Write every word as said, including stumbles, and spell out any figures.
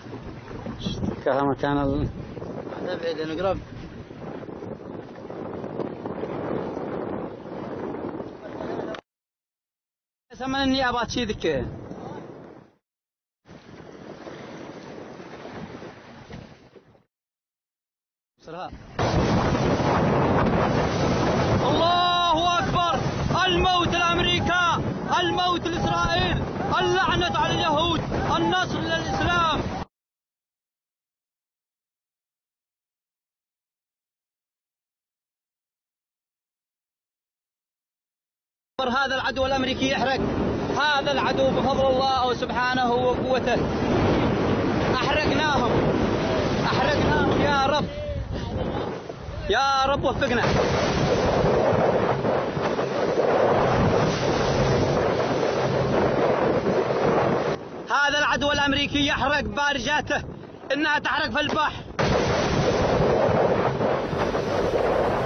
كذا مكان ال... هذا بعيد نقرب. سمن النيابات شي ذك. الله أكبر، الموت لأمريكا، الموت لإسرائيل، اللعنة على اليهود، النصر للإسلام. هذا العدو الأمريكي يحرق، هذا العدو بفضل الله سبحانه وقوته أحرقناهم، أحرقناهم يا رب، يا رب وفقنا. هذا العدو الأمريكي يحرق بارجاته، إنها تحرق في البحر.